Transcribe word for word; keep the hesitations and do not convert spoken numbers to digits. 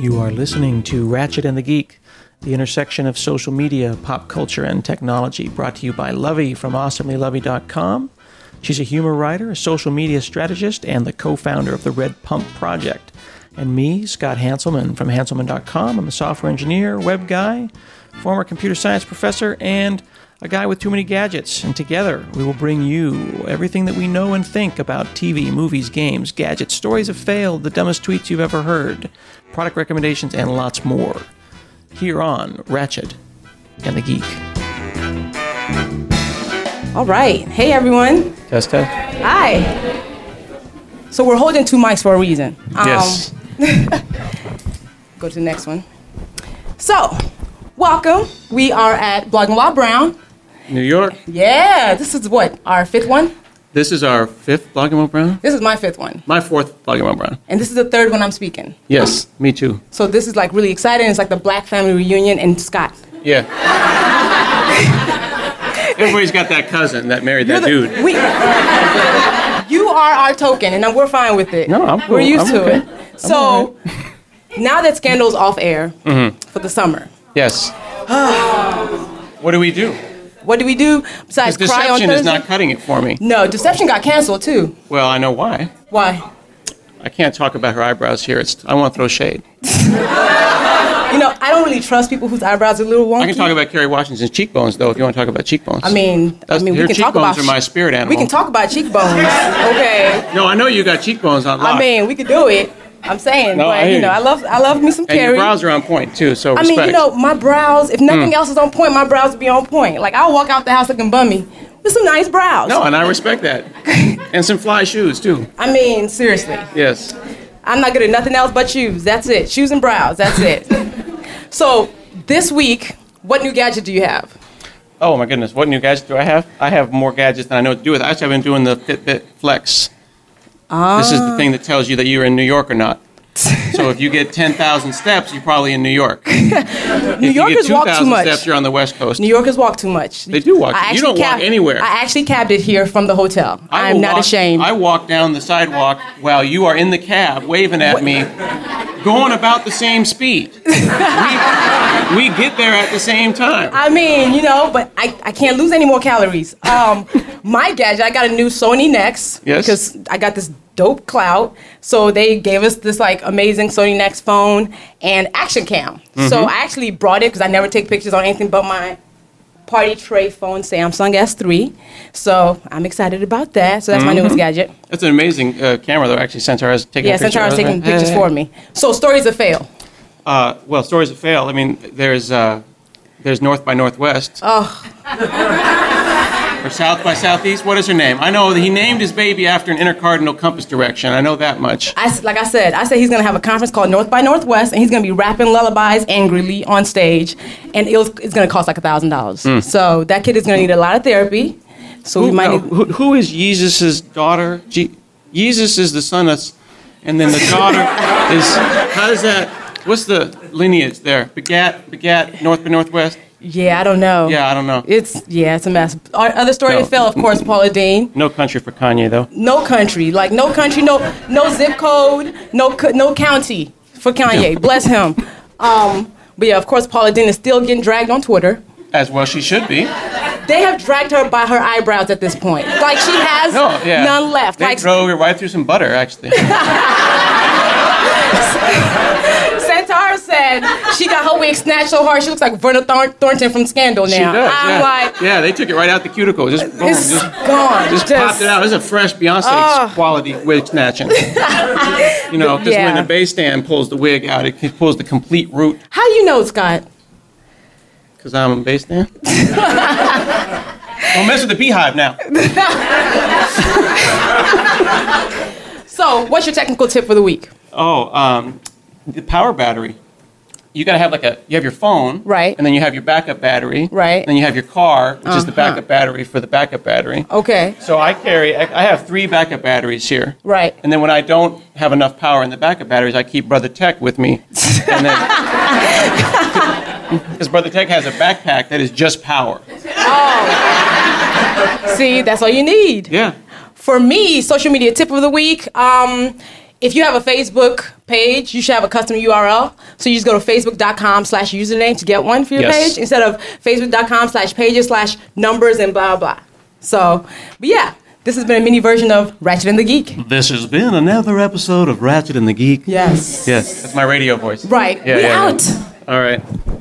You are listening to Ratchet and the Geek, the intersection of social media, pop culture, and technology, brought to you by Lovey from awesomely lovey dot com. She's a humor writer, a social media strategist, and the co-founder of the Red Pump Project. And me, Scott Hanselman from hanselman dot com. I'm a software engineer, web guy, former computer science professor, and a guy with too many gadgets. And together, we will bring you everything that we know and think about T V, movies, games, gadgets, stories of fail, the dumbest tweets you've ever heard, product recommendations, and lots more. Here on Ratchet and the Geek. All right. Hey, everyone. Test, test. Hi. So we're holding two mics for a reason. Yes. Um, go to the next one. So, welcome. We are at Blogging While Brown. New York. Yeah. This is what? Our fifth one? This is our fifth Blogging While Brown? This is my fifth one. My fourth Blogging While Brown. And this is the third one I'm speaking. Yes, me too. So this is like really exciting. It's like the Black family reunion and Scott. Yeah. Everybody's got that cousin that married You're that the, dude. We, you are our token, and we're fine with it. No, I'm cool. We're used I'm to okay. it. So, now that Scandal's off air mm-hmm. for the summer. Yes. What do we do? What do we do besides Because cry on Deception Thursday? is not cutting it for me. No, Deception got canceled, too. Well, I know why. Why? I can't talk about her eyebrows here. It's, I want to throw shade. You know, I don't really trust people whose eyebrows are a little wonky. I can talk about Kerry Washington's cheekbones, though, if you want to talk about cheekbones. I mean, That's, I mean, we her can talk about... cheekbones are my spirit animal. We can talk about cheekbones, okay? No, I know you got cheekbones on lock. I mean, we could do it. I'm saying, No, I but, hear you know, you. I love I love me some And Kerry. your brows are on point, too, so I respect. mean, you know, my brows, if nothing else is on point, my brows would be on point. Like, I'll walk out the house looking bummy with some nice brows. No, and I respect that. And some fly shoes, too. I mean, seriously. Yes. I'm not good at nothing else but shoes. That's it. Shoes and brows. That's it. So, this week, what new gadget do you have? Oh, my goodness. What new gadget do I have? I have more gadgets than I know what to do with. Actually, I've been doing the Fitbit Flex. Ah. This is the thing that tells you that you're in New York or not. So if you get ten thousand steps, you're probably in New York. New if Yorkers you get walk too two thousand much. steps, you're on the West Coast. New Yorkers walk too much. They do walk. I You don't cab- walk anywhere. I actually cabbed it here from the hotel. I I'm will not walk- ashamed. I walk down the sidewalk while you are in the cab waving at What? me, going about the same speed. we, we get there at the same time. I mean, you know, but I, I can't lose any more calories. Um, my gadget, I got a new Sony Nex. Yes. Because I got this dope clout. So they gave us this like amazing Sony Nex phone and action cam. Mm-hmm. So I actually brought it because I never take pictures on anything but my party tray phone, Samsung S three. So I'm excited about that. So that's my Mm-hmm. newest gadget. That's an amazing uh, camera, though. Actually, Centaur has taken Yeah, a picture. Centaur's of it. taking pictures for me. So stories of fail. Uh, well, stories that fail. I mean, there's uh, there's North by Northwest. Oh. Or South by Southeast. What is her name? I know that he named his baby after an intercardinal compass direction. I know that much. I, like I said, I said he's going to have a conference called North by Northwest, and he's going to be rapping lullabies angrily on stage, and it was, it's going to cost like one thousand dollars. Mm. So that kid is going to need a lot of therapy. So we Who, might no, need... who, who is Jesus' daughter? Je- Jesus is the son of, and then the daughter is, how does that, what's the lineage there? Begat, begat, North by Northwest? Yeah, I don't know. Yeah, I don't know. It's, yeah, it's a mess. Our other story No. to fail, of course, Paula Deen. No country for Kanye, though. No country. Like, no country, no no zip code, no co- no county for Kanye. Yeah. Bless him. Um, but yeah, of course, Paula Deen is still getting dragged on Twitter. As well she should be. They have dragged her by her eyebrows at this point. Like, she has No, yeah. none left. They Like, drove her right through some butter, actually. Centaur said she got her wig snatched so hard she looks like Verna Thorn- Thornton from Scandal now. She does, I'm yeah. like, yeah, they took it right out the cuticle. Just, boom, it's just, gone. just popped it out. This is a fresh Beyonce Oh. quality wig snatching. You know, because Yeah. when the bass stand pulls the wig out, it pulls the complete root. How you know, Scott? Because I'm a bass stand. Don't mess with the beehive now. So, what's your technical tip for the week? Oh, um, the power battery. You gotta have like a, you have your phone. Right. And then you have your backup battery. Right. And then you have your car, which is the Uh-huh. backup battery for the backup battery. Okay. So I carry, I I have three backup batteries here. Right. And then when I don't have enough power in the backup batteries, I keep Brother Tech with me. And then, because Brother Tech has a backpack that is just power. See, that's all you need. Yeah. For me, social media tip of the week, um, if you have a Facebook page, you should have a custom U R L. So you just go to facebook.com slash username to get one for your Yes. page instead of facebook.com slash pages slash numbers and blah, blah. So, but yeah, this has been a mini version of Ratchet and the Geek. This has been another episode of Ratchet and the Geek. Yes. Yes. That's my radio voice. Right. Yeah, we yeah, yeah. out. All right.